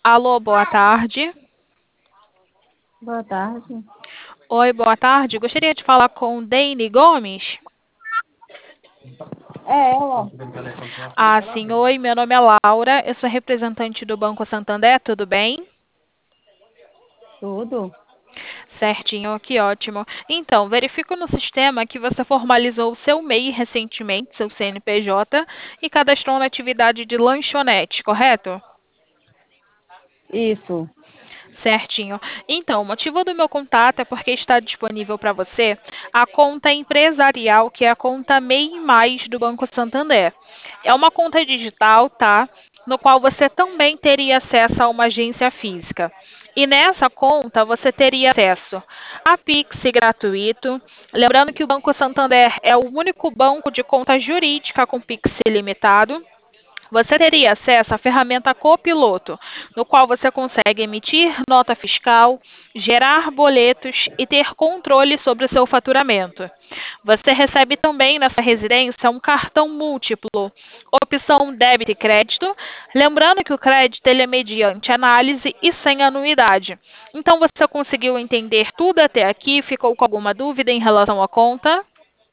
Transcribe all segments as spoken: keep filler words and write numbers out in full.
Alô, boa tarde. Boa tarde. Oi, boa tarde. Gostaria de falar com Deine Gomes. É ela. Ah, sim. Oi, meu nome é Laura. Eu sou representante do Banco Santander. Tudo bem? Tudo? Certinho, que ótimo. Então, verifico no sistema que você formalizou o seu M E I recentemente, seu C N P J, e cadastrou na atividade de lanchonete, correto? Isso. Certinho. Então, o motivo do meu contato é porque está disponível para você a conta empresarial, que é a conta M E I Mais do Banco Santander. É uma conta digital, tá? No qual você também teria acesso a uma agência física. E nessa conta você teria acesso a Pix gratuito. Lembrando que o Banco Santander é o único banco de conta jurídica com Pix ilimitado. Você teria acesso à ferramenta Copiloto, no qual você consegue emitir nota fiscal, gerar boletos e ter controle sobre o seu faturamento. Você recebe também nessa residência um cartão múltiplo, opção débito e crédito, lembrando que o crédito ele é mediante análise e sem anuidade. Então você conseguiu entender tudo até aqui? Ficou com alguma dúvida em relação à conta?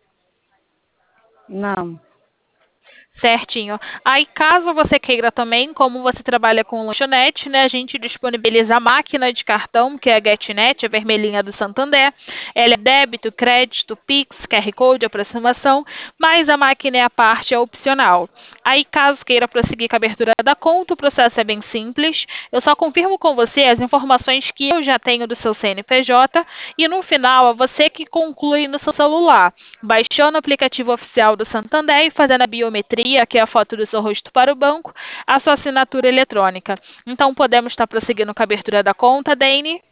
Não. Certinho. Aí, caso você queira também, como você trabalha com lanchonete, né, a gente disponibiliza a máquina de cartão, que é a GetNet, a vermelhinha do Santander. Ela é débito, crédito, Pix, Q R Code, aproximação, mas a máquina é a parte, é opcional. Aí, caso queira prosseguir com a abertura da conta, o processo é bem simples. Eu só confirmo com você as informações que eu já tenho do seu C N P J e no final é você que conclui no seu celular, baixando o aplicativo oficial do Santander e fazendo a biometria, que é a foto do seu rosto para o banco, a sua assinatura eletrônica. Então, podemos estar prosseguindo com a abertura da conta, Dane?